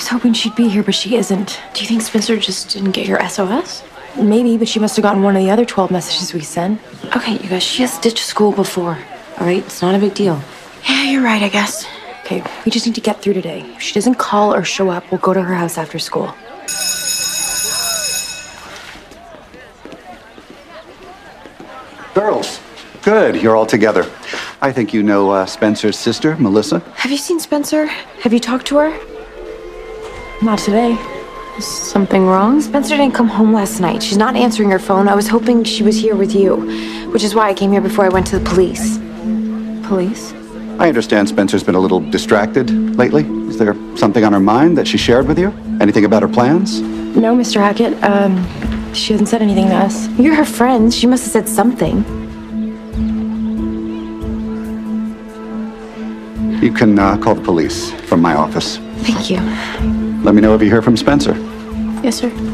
was hoping she'd be here, but she isn't. Do you think Spencer just didn't get your SOS? Maybe, but she must have gotten one of the other 12 messages we sent. Okay, you guys, she has ditched school before. All right, it's not a big deal. Yeah, you're right, I guess. Okay, we just need to get through today. If she doesn't call or show up, we'll go to her house after school. Girls, good, you're all together. I think you know Spencer's sister, Melissa. Have you seen Spencer? Have you talked to her? Not today. Is something wrong? Spencer didn't come home last night. She's not answering her phone. I was hoping she was here with you, which is why I came here before I went to the police. Police? I understand Spencer's been a little distracted lately. Is there something on her mind that she shared with you? Anything about her plans? No, Mr. Hackett. She hasn't said anything to us. You're her friend. She must have said something. You can call the police from my office. Thank you. Let me know if you hear from Spencer. Yes, sir.